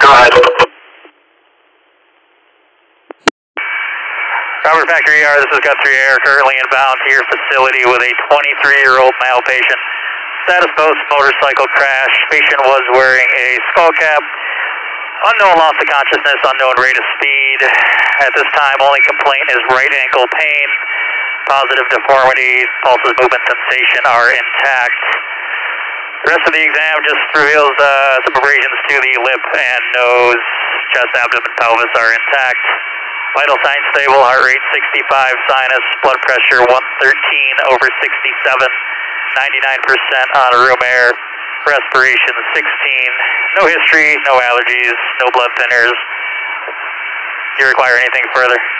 Go ahead. Robert Factory ER, this is Guthrie Air, currently inbound to your facility with a 23-year-old male patient. Status post-motorcycle crash. Patient was wearing a skull cap. Unknown loss of consciousness, unknown rate of speed. At this time, only complaint is right ankle pain. Positive deformity, pulses, movement, sensation are intact. The rest of the exam just reveals some abrasions to the lip and nose. Chest, abdomen, pelvis are intact. Vital signs stable, heart rate 65, sinus, blood pressure 113 over 67, 99% on room air, respiration 16, no history, no allergies, no blood thinners. Do you require anything further?